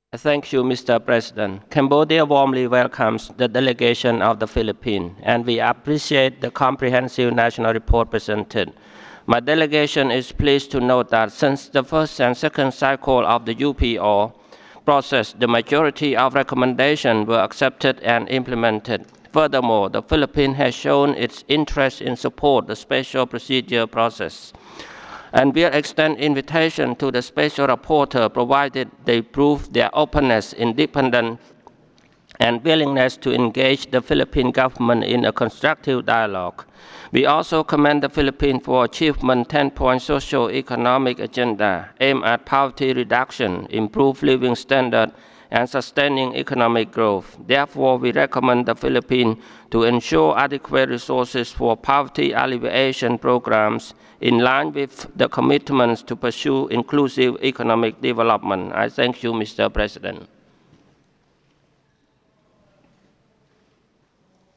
Thank you, Mr. President. Cambodia warmly welcomes the delegation of the Philippines, and we appreciate the comprehensive national report presented. My delegation is pleased to note that since the first and second cycle of the UPO process, the majority of recommendations were accepted and implemented. Furthermore, the Philippines has shown its interest in support the special procedure process and will extend invitation to the special rapporteur provided they prove their openness, independence, and willingness to engage the Philippine government in a constructive dialogue. We also commend the Philippines for achievement 10-point socio-economic agenda aimed at poverty reduction, improved living standards, and sustaining economic growth. Therefore, we recommend the Philippines to ensure adequate resources for poverty alleviation programs in line with the commitments to pursue inclusive economic development. I thank you, Mr. President.